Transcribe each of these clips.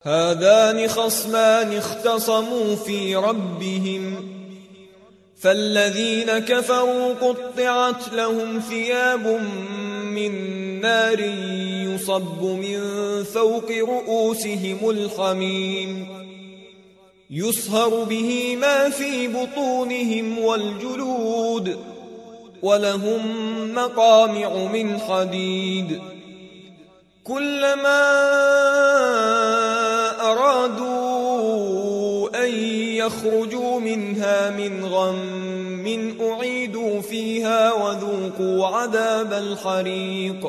هذان خصمان اختصموا في ربهم فالذين كفروا قطعت لهم ثياب من نار يصب من فوق رؤوسهم الحميم يصهر به ما في بطونهم والجلود ولهم مقامع من حديد كلما أرادوا أن يخرجوا منها من غم أعيدوا فيها وذوقوا عذاب الحريق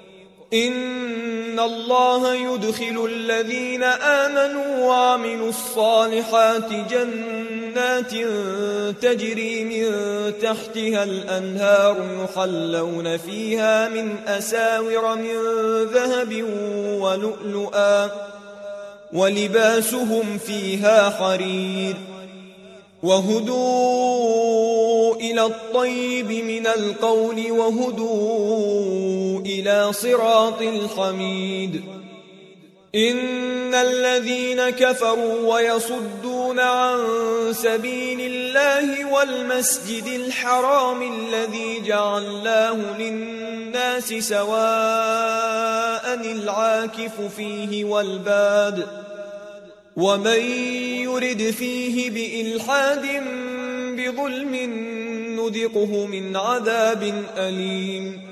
إن الله يدخل الذين آمنوا وعملوا الصالحات جنات تجري من تحتها الأنهار يحلون فيها من أساور من ذهب ولؤلؤا ولباسهم فيها حرير وهدوا إلى الطيب من القول وهدوا إلى صراط الحميد إن الذين كفروا ويصدون عن سبيل الله والمسجد الحرام الذي جعلناه للناس سواء العاكف فيه والباد ومن يرد فيه بإلحاد بظلم نذقه من عذاب أليم